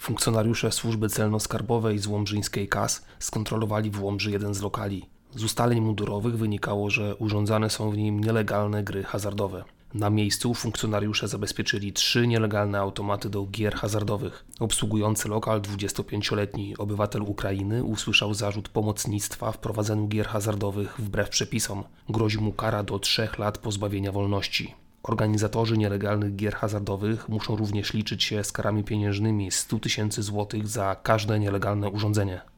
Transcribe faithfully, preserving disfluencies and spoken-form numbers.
Funkcjonariusze służby celno-skarbowej z łomżyńskiej K A S skontrolowali w Łomży jeden z lokali. Z ustaleń mundurowych wynikało, że urządzane są w nim nielegalne gry hazardowe. Na miejscu funkcjonariusze zabezpieczyli trzy nielegalne automaty do gier hazardowych. Obsługujący lokal dwudziestopięcioletni obywatel Ukrainy usłyszał zarzut pomocnictwa w prowadzeniu gier hazardowych wbrew przepisom. Grozi mu kara do trzech lat pozbawienia wolności. Organizatorzy nielegalnych gier hazardowych muszą również liczyć się z karami pieniężnymi sto tysięcy złotych za każde nielegalne urządzenie.